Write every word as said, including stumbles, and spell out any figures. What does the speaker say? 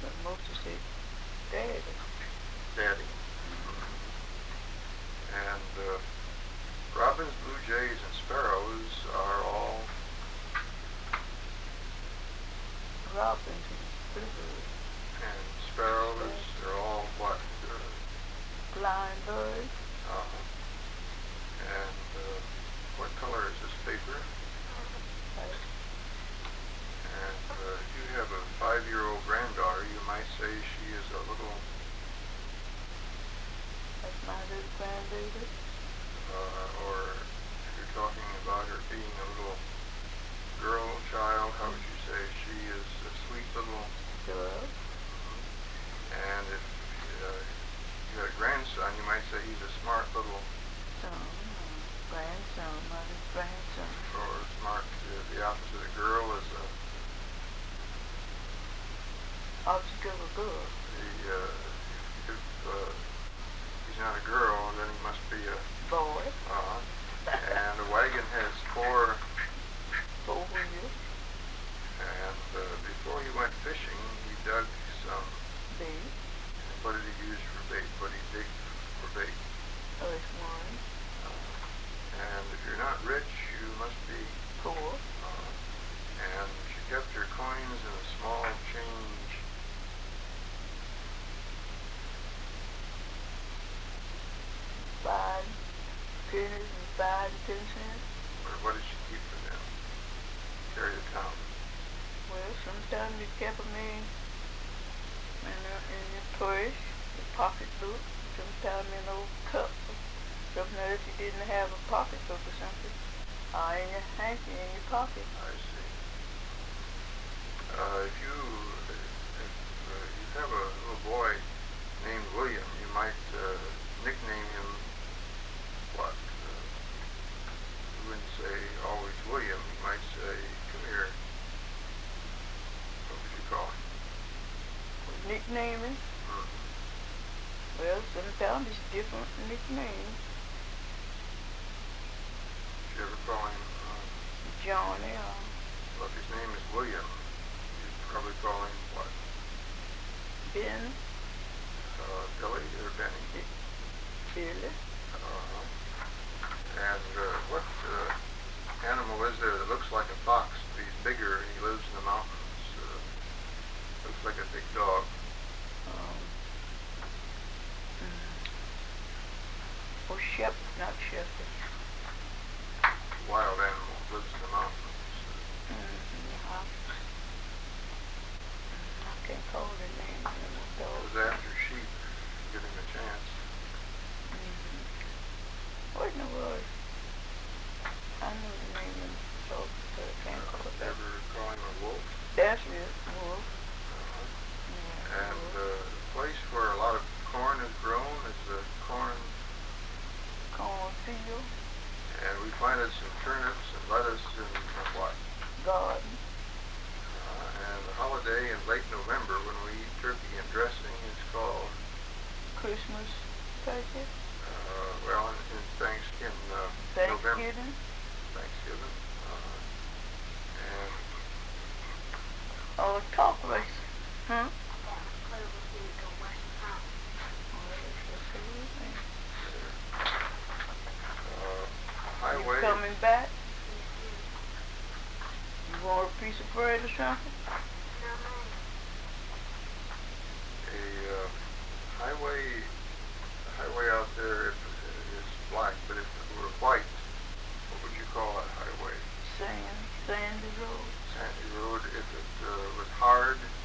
but mostly say daddy. Daddy. Mm-hmm. And uh, robins, blue jays, and sparrows are all Robins and bluebirds. and sparrows, they're all what? Uh, Blind birds. uh-huh. And uh, what color is this paper? White. And uh, if you have a five-year-old granddaughter, you might say she is a little... That's my little grandbaby. Uh, or if you're talking about her being a little girl, child, how would you say? She is a sweet little... Girl. Mm-hmm. And if uh, you had a grandson, you might say he's a smart little... Son. Grandson. Mother's grandson. Or smart, uh, the opposite of girl is a... Opposite of a girl. The, uh, if uh, he's not a girl, then he must be a... Boy. Uh-huh. And a wagon has four... Four wheels. And uh, before he went fishing, he dug some... Bait. And what did he use for bait? What did he dig for bait? Earthworm. Uh, and if you're not rich, you must be... Poor. Uh, and she kept her coins in a small change... Five pennies and five and ten cents. Or what did she keep them in? Carry the town. Well, sometimes you kept them in, in, a, in your purse, your pocketbook, sometimes in an old cup, something else you didn't have a pocketbook or something, or in your hanky, in your pocket. I see. Uh, if you, if uh, you have a little boy named William, you might uh, nickname him what? Uh, you wouldn't say always William, you might say, come here. What would you call him? Nicknaming? Mm-hmm. Well, sometimes it's different nicknames. Did you ever call him? Uh, Johnny, or... well, if his name is William, you'd probably call him what? Ben. Uh, Billy or Benny? Billy. Uh-huh. And uh, what uh, animal is there that looks like a fox, but he's bigger and he lives in the mountains? Uh, looks like a big dog. Um, mm, oh, shepherd, not shepherd. Wild animal lives in the mountains. Mm-hmm. I, I can't call the name of the It dog. was after sheep. Give him a chance. Mm-hmm. What in the world? I know the name of the dog, but I can't call it that. Ever call him a wolf? That's it, wolf. Uh-huh. Yeah, And wolf. uh, the place where a lot of corn is grown is the corn... Cornfield. And we planted some turnips and lettuce in uh, what? Garden. Uh, and the holiday in late November when we eat turkey and dressing is called... Christmas turkey. Uh, well, in, in Thanksgiving, uh, Thanksgiving. November. Thanksgiving. Uh, and... Oh, talk race. Huh? Uh, highway... You coming back? You want a piece of bread or something? A uh, highway... The highway out there is black, but if it were white, what would you call that highway? Sand. Sandy road. Sandy road. If it uh, was hard,